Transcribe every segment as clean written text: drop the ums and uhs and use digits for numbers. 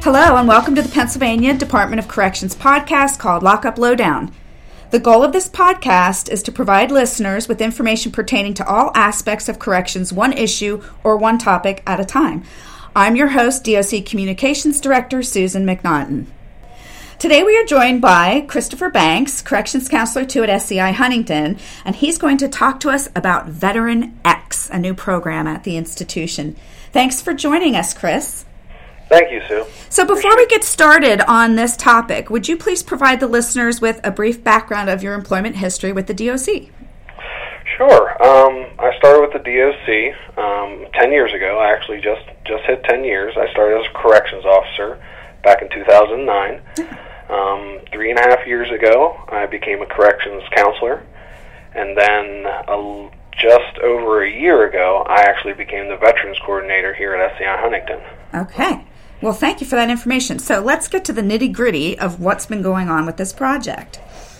Hello and welcome to the Pennsylvania Department of Corrections podcast called Lockup Lowdown. The goal of this podcast is to provide listeners with information pertaining to all aspects of corrections, one issue or one topic at a time. I'm your host, DOC Communications Director Susan McNaughton. Today we are joined by Christopher Banks, Corrections Counselor 2 at SCI Huntington, and he's going to talk to us about Veteran X, a new program at the institution. Thanks for joining us, Chris. Thank you, Sue. So before we get started on this topic, would you please provide the listeners with a brief background of your employment history with the DOC? Sure. I started with the DOC 10 years ago. I actually just hit 10 years. I started as a corrections officer back in 2009. 3.5 years ago, I became a corrections counselor. And then just over a year ago, I actually became the veterans coordinator here at SCI Huntington. Okay. Well, thank you for that information. So let's get to the nitty-gritty of what's been going on with this project.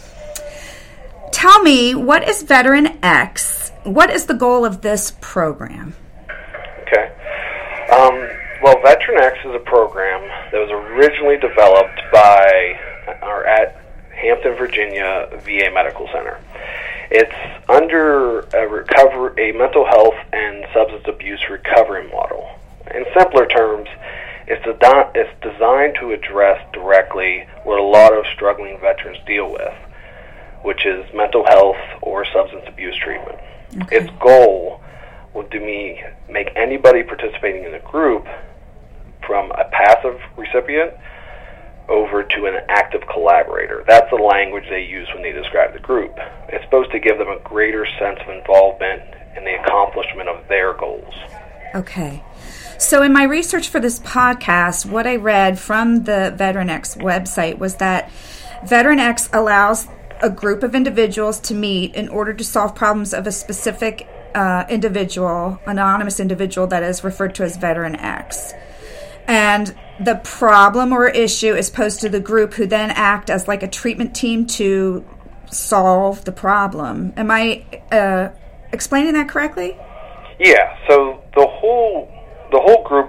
Tell me, what is Veteran X? What is the goal of this program? Okay. Well, Veteran X is a program that was originally developed by at Hampton, Virginia VA Medical Center. It's under a mental health and substance abuse recovery model. In simpler terms, it's designed to address directly what a lot of struggling veterans deal with, which is mental health or substance abuse treatment. Okay. Its goal would make anybody participating in the group from a passive recipient over to an active collaborator. That's the language they use when they describe the group. It's supposed to give them a greater sense of involvement in the accomplishment of their goals. Okay. So in my research for this podcast, what I read from the Veteran X website was that Veteran X allows a group of individuals to meet in order to solve problems of a specific individual, anonymous individual that is referred to as Veteran X. And the problem or issue is posed to the group, who then act as like a treatment team to solve the problem. Am I explaining that correctly? Yeah. So the whole group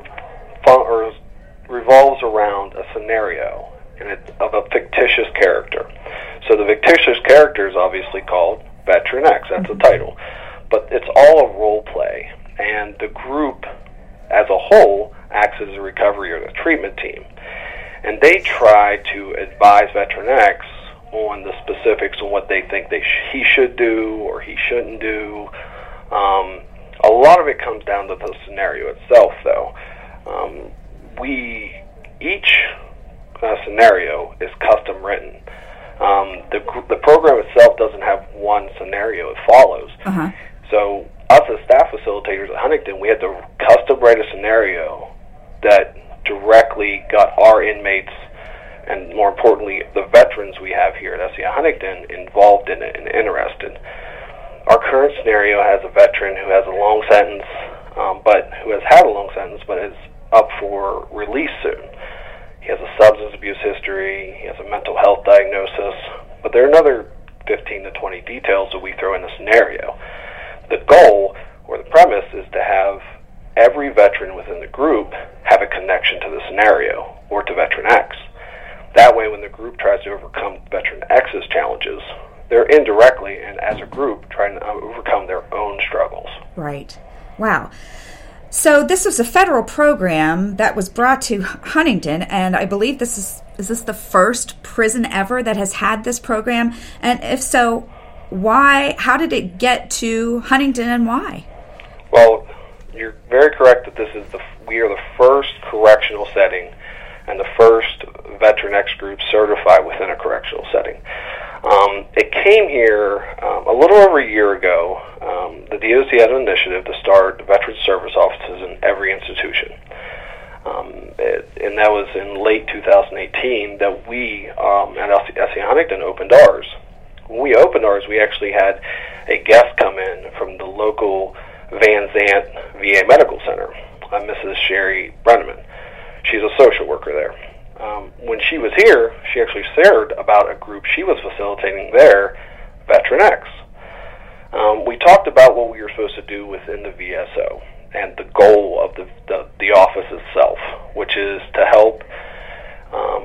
revolves around a scenario of a fictitious character. So the fictitious character is obviously called Veteran X. That's the title. But it's all a role play, and the group as a whole acts as a recovery or the treatment team. And they try to advise Veteran X on the specifics on what they think he should do or he shouldn't do. A lot of it comes down to the scenario itself, though. Each scenario is custom written. The program itself doesn't have one scenario it follows. Uh-huh. So us as staff facilitators at Huntington, we had to custom write a scenario that directly got our inmates and, more importantly, the veterans we have here at SCI Huntington involved in it and interested. Our current scenario has a veteran who has a long sentence, who has had a long sentence, but is up for release soon. He has a substance abuse history, he has a mental health diagnosis, but there are another 15 to 20 details that we throw in the scenario. The goal, or the premise, is to have every veteran within the group have a connection to the scenario, or to Veteran X. That way, when the group tries to overcome Veteran X's challenges, they're indirectly and as a group trying to overcome their own struggles. Right. Wow. So this was a federal program that was brought to Huntington, and I believe is this the first prison ever that has had this program? And if so, how did it get to Huntington and why? Well, you're very correct that we are the first correctional setting and the first Veteran X group certified within a correctional setting. It came here a little over a year ago. The DOC had an initiative to start veteran service offices in every institution. And that was in late 2018 that we at SCI Huntington opened ours. When we opened ours, we actually had a guest come in from the local Van Zant VA Medical Center, Mrs. Sherry Brenneman. She's a social worker there. When she was here, she actually shared about a group she was facilitating there, Veteran X. We talked about what we were supposed to do within the VSO and the goal of the office itself, which is to help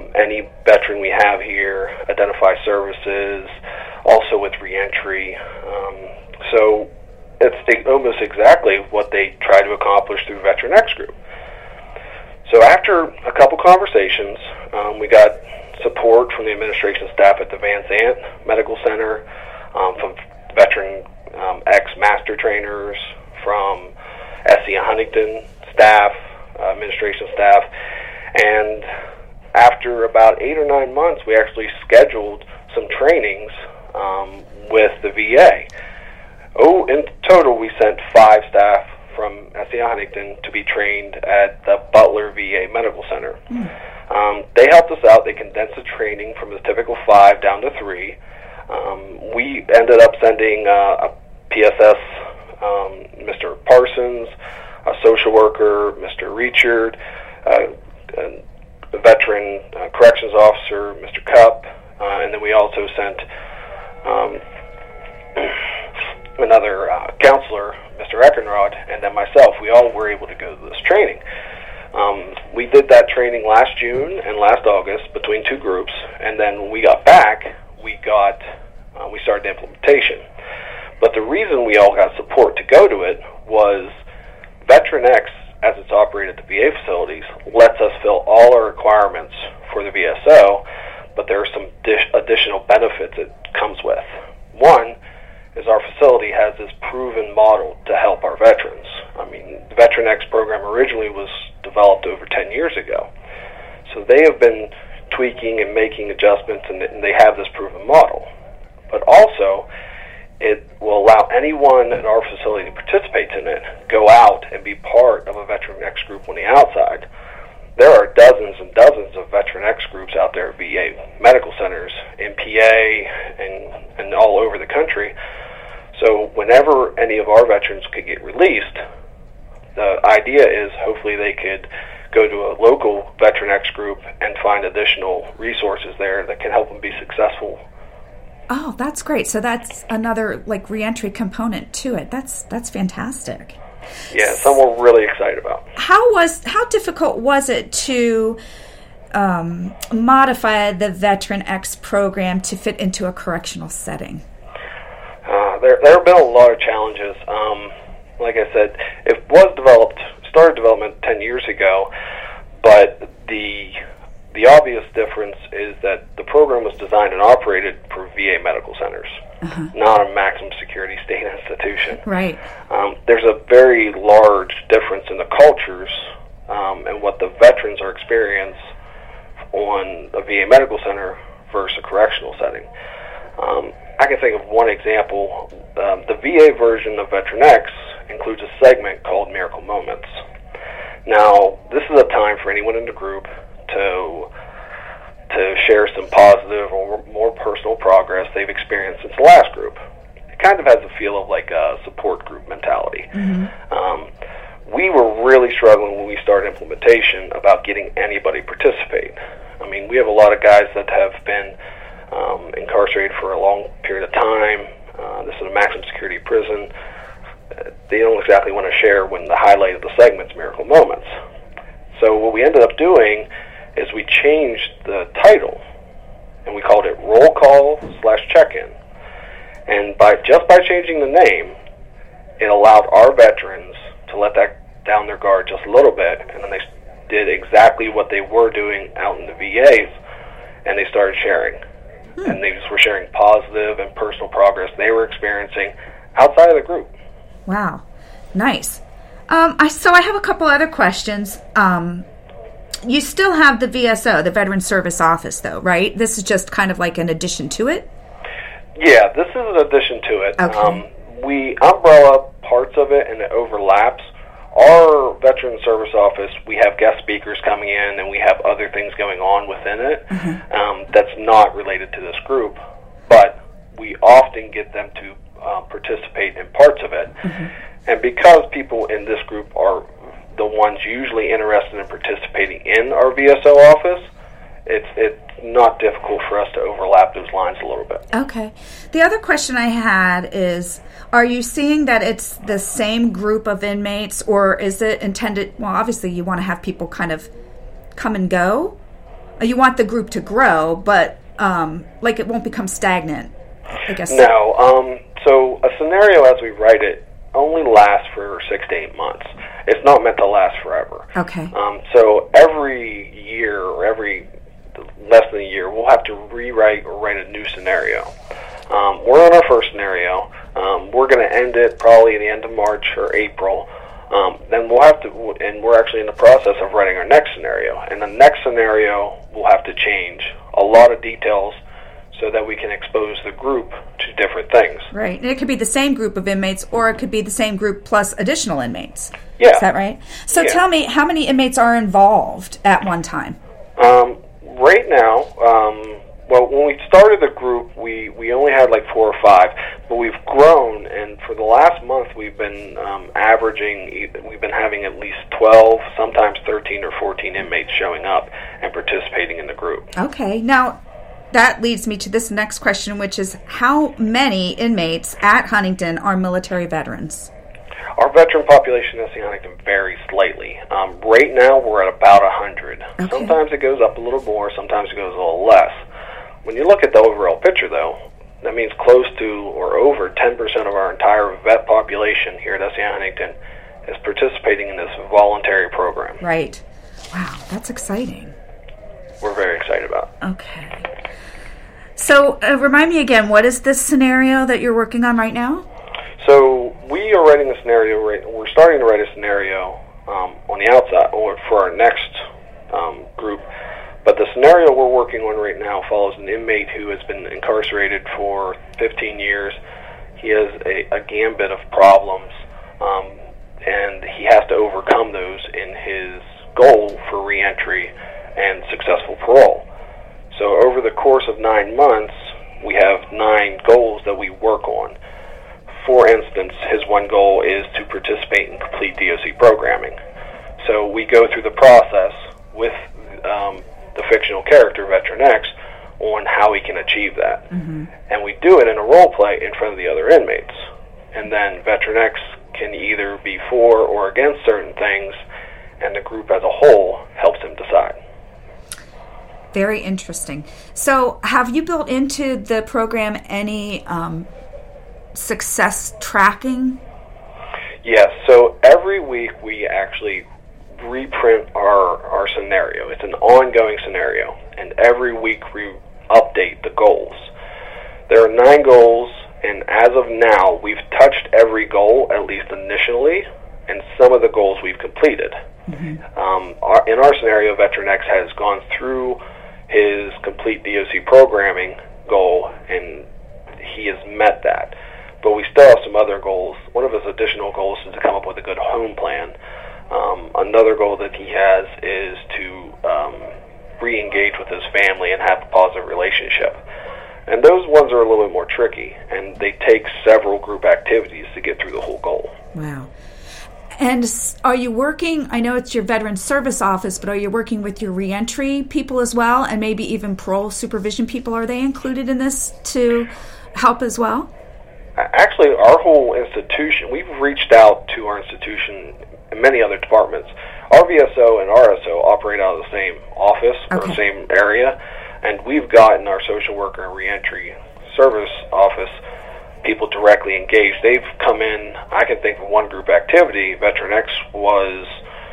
any veteran we have here, identify services, also with reentry. So it's almost exactly what they try to accomplish through Veteran X Group. So after a couple conversations, we got support from the administration staff at the Van Zant Medical Center, from Veteran X Master Trainers, from SC Huntington staff, administration staff, and after about 8 or 9 months, we actually scheduled some trainings with the VA. In total, we sent 5 staff from SC Huntington to be trained at the Butler VA Medical Center. They helped us out. They condensed the training from the typical 5 down to 3. We ended up sending a PSS, Mr. Parsons, a social worker, Mr. Richard, a veteran corrections officer, Mr. Cupp, and then we also sent another counselor, Mr. Eckenrod, and then myself. We all were able to go to this training. We did that training last June and last August between 2 groups, and then when we got back, we started the implementation. But the reason we all got support to go to it was Veteran X, as it's operated at the VA facilities, lets us fill all our requirements for the VSO, but there are some additional benefits it comes with. One is our facility has this proven model to help our veterans. I mean, the Veteran X program originally was developed over 10 years ago. So they have been tweaking and making adjustments, and they have this proven model. But also, it will allow anyone at our facility to participate in it, go out and be part of a Veteran X group on the outside. There are dozens and dozens of Veteran X groups out there at VA medical centers, in PA, and all over the country. So whenever any of our veterans could get released, the idea is hopefully they could go to a local Veteran X group and find additional resources there that can help them be successful. Oh, that's great. So that's another reentry component to it. That's fantastic. Yeah, something we're really excited about. How difficult was it to modify the Veteran X program to fit into a correctional setting? There have been a lot of challenges. Like I said, it started development 10 years ago, but the obvious difference is that the program was designed and operated for VA medical centers, not a maximum security state institution. Right. There's a very large difference in the cultures and what the veterans are experiencing on a VA medical center versus a correctional setting. I can think of one example. The VA version of Veteran X includes a segment called Miracle Moments. Now, this is a time for anyone in the group to share some positive or more personal progress they've experienced since the last group. It kind of has a feel of like a support group mentality. We were really struggling when we started implementation about getting anybody participate. I mean, we have a lot of guys that have been incarcerated for a long period of time. This is a maximum security prison. They don't exactly want to share when the highlight of the segment's Miracle Moments. So what we ended up doing is we changed the title, and we called it Roll Call / Check-In. And by changing the name, it allowed our veterans to let that down their guard just a little bit, and then they did exactly what they were doing out in the VAs, and they started sharing. And they just were sharing positive and personal progress they were experiencing outside of the group. Wow. Nice. So I have a couple other questions. You still have the VSO, the Veteran Service Office, though, right? This is just kind of like an addition to it? Yeah, this is an addition to it. Okay. We umbrella parts of it, and it overlaps. Our Veteran Service Office, we have guest speakers coming in, and we have other things going on within it that's not related to this group, but we often get them to participate in parts of it. And because people in this group are the ones usually interested in participating in our VSO office, it's not difficult for us to overlap those lines a little bit. Okay. The other question I had is, are you seeing that it's the same group of inmates, or is it intended, well, obviously you want to have people kind of come and go. You want the group to grow, but like it won't become stagnant, I guess. No. So a scenario as we write it only lasts for 6 to 8 months. It's not meant to last forever. Okay. So every year or every less than a year, we'll have to rewrite or write a new scenario. We're on our first scenario. We're going to end it probably at the end of March or April. Then we'll have to, and we're actually in the process of writing our next scenario. And the next scenario will have to change a lot of details so that we can expose the group to different things. Right. And it could be the same group of inmates, or it could be the same group plus additional inmates. Yeah. Is that right? So tell me, how many inmates are involved at one time? Right now, well, when we started the group, we only had like 4 or 5, but we've grown, and for the last month we've been we've been having at least 12, sometimes 13 or 14 inmates showing up and participating in the group. Okay. Now, that leads me to this next question, which is how many inmates at Huntington are military veterans? Our veteran population at SC Huntington varies slightly. Right now, we're at about 100. Okay. Sometimes it goes up a little more, sometimes it goes a little less. When you look at the overall picture, though, that means close to or over 10% of our entire vet population here at SC Huntington is participating in this voluntary program. Right. Wow, that's exciting. We're very excited about it. Okay. So, remind me again, what is this scenario that you're working on right now? So we are writing a scenario. We're starting to write a scenario on the outside, or for our next group. But the scenario we're working on right now follows an inmate who has been incarcerated for 15 years. He has a gambit of problems, and he has to overcome those in his goal for reentry and successful parole. So over the course of 9 months, we have 9 goals that we work on. For instance, his one goal is to participate in complete DOC programming. So we go through the process with the fictional character, Veteran X, on how he can achieve that. Mm-hmm. And we do it in a role play in front of the other inmates. And then Veteran X can either be for or against certain things, and the group as a whole helps him decide. Very interesting. So have you built into the program any success tracking? Yes. So every week we actually reprint our scenario. It's an ongoing scenario. And every week we update the goals. There are 9 goals, and as of now, we've touched every goal, at least initially, and some of the goals we've completed. Mm-hmm. In our scenario, Veteran X has gone through his complete DOC programming goal, and he has met that. But we still have some other goals. One of his additional goals is to come up with a good home plan. Another goal that he has is to re-engage with his family and have a positive relationship. And those ones are a little bit more tricky, and they take several group activities to get through the whole goal. Wow. And are you working, I know it's your Veteran Service Office, but are you working with your reentry people as well, and maybe even parole supervision people? Are they included in this to help as well? Actually, our whole institution, we've reached out to our institution and many other departments. Our VSO and RSO operate out of the same office or the same area, and we've gotten our social worker and reentry service office people directly engaged. They've come in, I can think of one group activity. Veteran X was,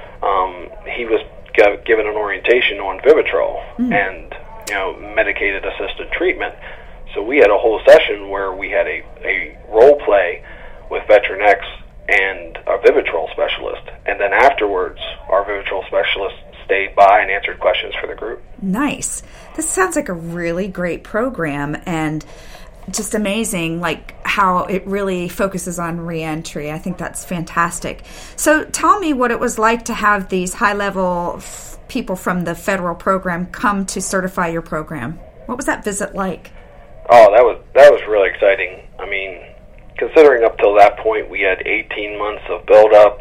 he was given an orientation on Vivitrol and, medicated assisted treatment. So we had a whole session where we had a role play with Veteran X and our Vivitrol specialist. And then afterwards, our Vivitrol specialist stayed by and answered questions for the group. Nice. This sounds like a really great program, and just amazing, like how it really focuses on reentry. I think that's fantastic. So tell me what it was like to have these high-level people from the federal program come to certify your program. What was that visit like? Oh, that was really exciting. I mean, considering up till that point we had 18 months of build-up.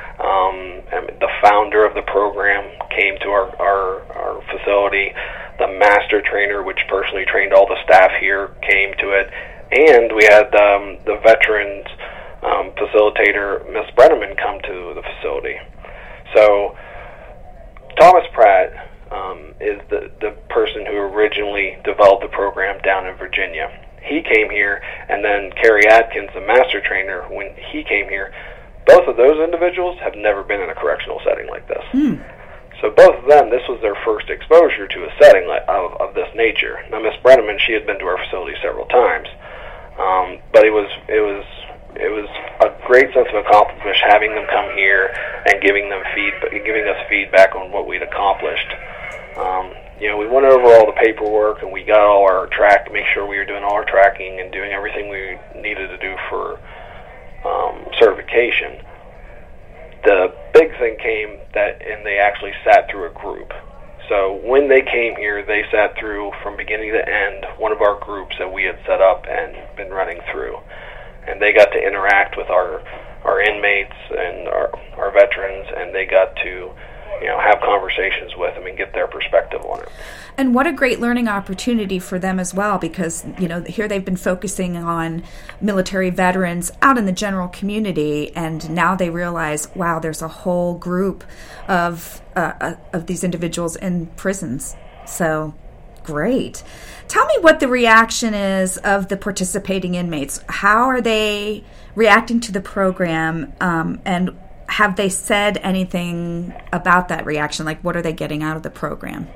And the founder of the program came to our facility. The master trainer, which personally trained all the staff here, came to it. And we had the veterans facilitator, Miss Brenneman, come to the facility. So Thomas Pratt is the person who originally developed the program down in Virginia. He came here, and then Kerry Atkins, the master trainer, when he came here, both of those individuals have never been in a correctional setting like this. So both of them, this was their first exposure to a setting of this nature. Now, Miss Brenneman, she had been to our facility several times, but it was a great sense of accomplishment having them come here and giving us feedback on what we'd accomplished. We went over all the paperwork, and we got all our make sure we were doing all our tracking and doing everything we needed to do for certification. The big thing came and they actually sat through a group. So when they came here, they sat through from beginning to end one of our groups that we had set up and been running through. And they got to interact with our inmates and our veterans, and they got to have conversations with them and get their perspective on it. And what a great learning opportunity for them as well, because here they've been focusing on military veterans out in the general community, and now they realize, wow, there's a whole group of these individuals in prisons. So great. Tell me what the reaction is of the participating inmates. How are they reacting to the program, and have they said anything about that reaction? Like, what are they getting out of the program?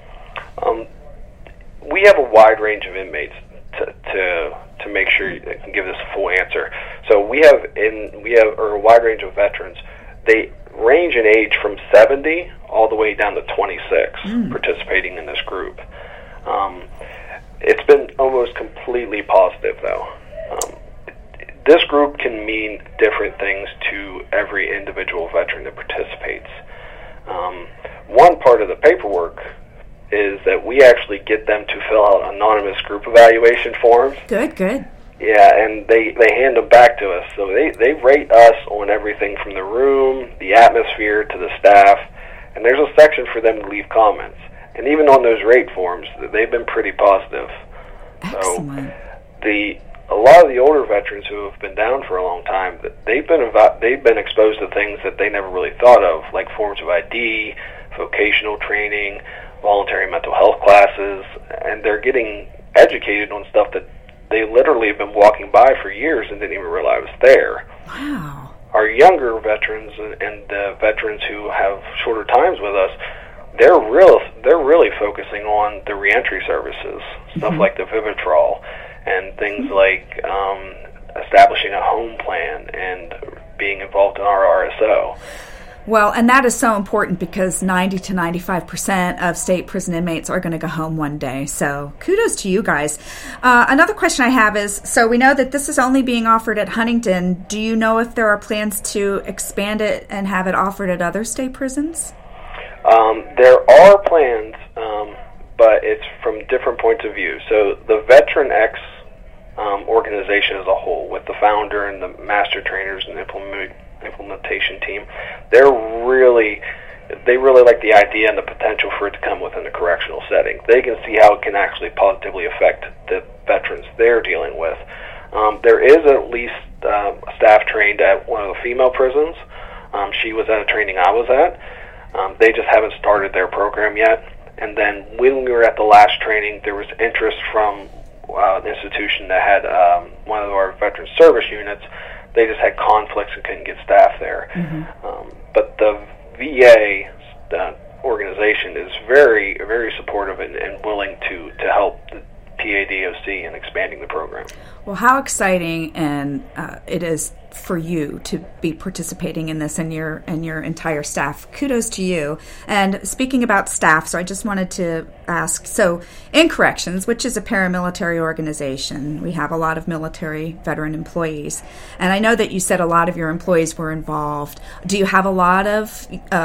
We have a wide range of inmates to make sure you can give this a full answer. So we have a wide range of veterans. They range in age from 70 all the way down to 26 participating in this group. It's been almost completely positive, though. This group can mean different things to every individual veteran that participates. One part of the paperwork is that we actually get them to fill out anonymous group evaluation forms. Good. Yeah, and they hand them back to us. So they rate us on everything from the room, the atmosphere, to the staff, and there's a section for them to leave comments. And even on those rate forms, they've been pretty positive. Excellent. So a lot of the older veterans who have been down for a long time, they've been exposed to things that they never really thought of, like forms of ID, vocational training, voluntary mental health classes, and they're getting educated on stuff that they literally have been walking by for years and didn't even realize was there. Wow. Our younger veterans and the veterans who have shorter times with us, they're really focusing on the reentry services, stuff like the Vivitrol, and things like establishing a home plan and being involved in our RSO. Well, and that is so important because 90 to 95% of state prison inmates are going to go home one day. So kudos to you guys. Another question I have is, so we know that this is only being offered at Huntington. Do you know if there are plans to expand it and have it offered at other state prisons? There are plans, but it's from different points of view. So the Veteran X organization as a whole, with the founder and the master trainers and implementation team, they really like the idea and the potential for it to come within a correctional setting. They can see how it can actually positively affect the veterans they're dealing with. There is at least a staff trained at one of the female prisons. She was at a training I was at. They just haven't started their program yet. And then when we were at the last training, there was interest from an institution that had one of our veteran service units. They just had conflicts and couldn't get staff there. But the VA organization is very, very supportive and willing to help the PADOC in expanding the program. Well, how exciting and it is for you to be participating in this and your entire staff. Kudos to you. And speaking about staff, so I just wanted to ask, so in corrections, which is a paramilitary organization, we have a lot of military veteran employees. And I know that you said a lot of your employees were involved. Do you have a lot of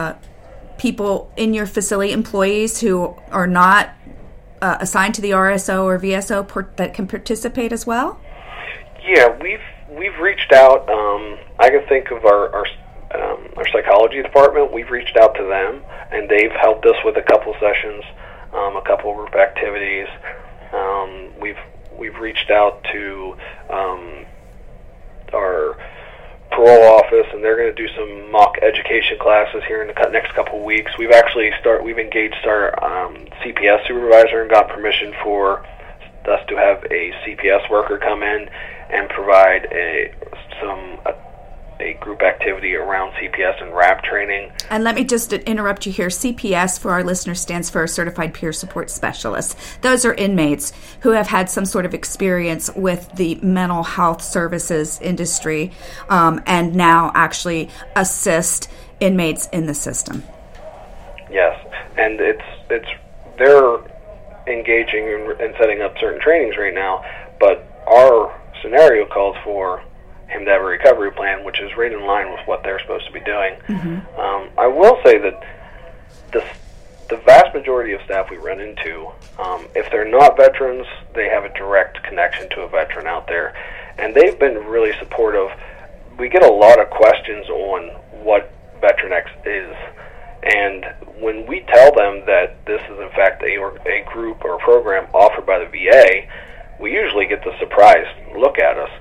people in your facility, employees who are not assigned to the RSO or VSO that can participate as well? Yeah, we've reached out. I can think of our psychology department. We've reached out to them, and they've helped us with a couple sessions, a couple group activities. We've reached out to our parole office, and they're going to do some mock education classes here in the next couple of weeks. We've engaged our CPS supervisor and got permission for us to have a CPS worker come in and provide a group activity around CPS and RAP training. And let me just interrupt you here. CPS, for our listeners, stands for Certified Peer Support Specialist. Those are inmates who have had some sort of experience with the mental health services industry and now actually assist inmates in the system. Yes, and they're engaging in setting up certain trainings right now, but our scenario calls for him to have a recovery plan, which is right in line with what they're supposed to be doing. Mm-hmm. I will say that the vast majority of staff we run into, if they're not veterans, they have a direct connection to a veteran out there, and they've been really supportive. We get a lot of questions on what Veteran X is, and when we tell them that this is in fact a group or a program offered by the VA, we usually get the surprised look at us.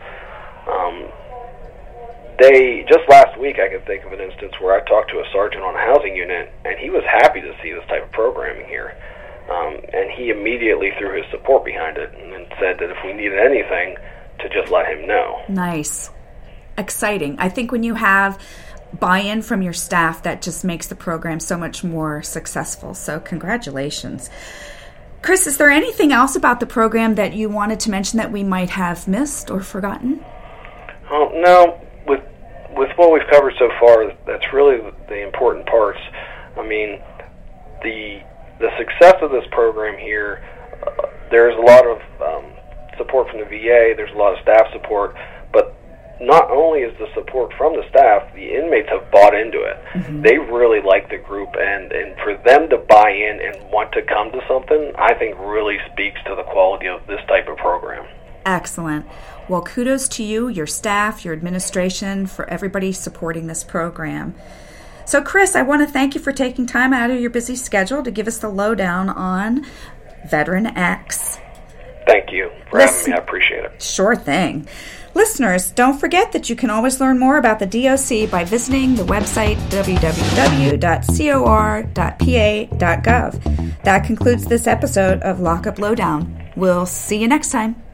Just last week, I can think of an instance where I talked to a sergeant on a housing unit, and he was happy to see this type of programming here. And he immediately threw his support behind it and said that if we needed anything, to just let him know. Nice. Exciting. I think when you have buy-in from your staff, that just makes the program so much more successful. So congratulations. Chris, is there anything else about the program that you wanted to mention that we might have missed or forgotten? Oh, no. With what we've covered so far, that's really the important parts. I mean, the success of this program here, there's a lot of support from the VA, there's a lot of staff support, but not only is the support from the staff, the inmates have bought into it. Mm-hmm. They really like the group, and for them to buy in and want to come to something, I think really speaks to the quality of this type of program. Excellent. Well, kudos to you, your staff, your administration, for everybody supporting this program. So, Chris, I want to thank you for taking time out of your busy schedule to give us the lowdown on Veteran X. Thank you for having me. I appreciate it. Sure thing. Listeners, don't forget that you can always learn more about the DOC by visiting the website www.cor.pa.gov. That concludes this episode of Lockup Lowdown. We'll see you next time.